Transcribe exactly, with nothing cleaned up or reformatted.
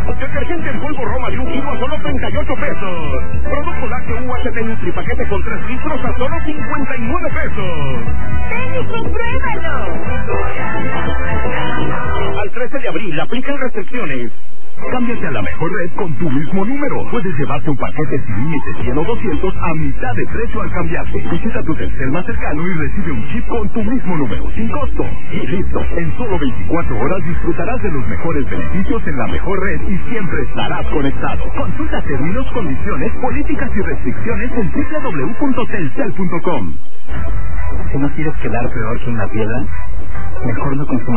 Detergente en polvo Roma de un kilo a solo treinta y ocho pesos. Producto lácteo U H T Nutri paquete con tres litros a solo cincuenta y nueve pesos. ¡Ven y compruébalo! Al trece de abril aplican restricciones. Cámbiate a la mejor red con tu mismo número. Puedes llevarte un paquete sin límite cien o doscientos a mitad de precio al cambiarte. Visita tu Telcel más cercano y recibe un chip con tu mismo número, sin costo. Y listo, en solo veinticuatro horas disfrutarás de los mejores beneficios en la mejor red y siempre estarás conectado. Consulta términos, condiciones, políticas y restricciones en doble u doble u doble u punto telcel punto com. Si no quieres quedar peor que una piedra, mejor no consumas.